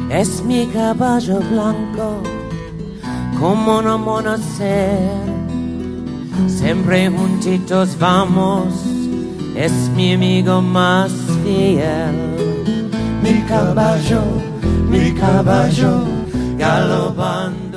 Es mi caballo blanco, como no amanecer. Siempre juntitos vamos, es mi amigo más fiel. Mi caballo, galopando.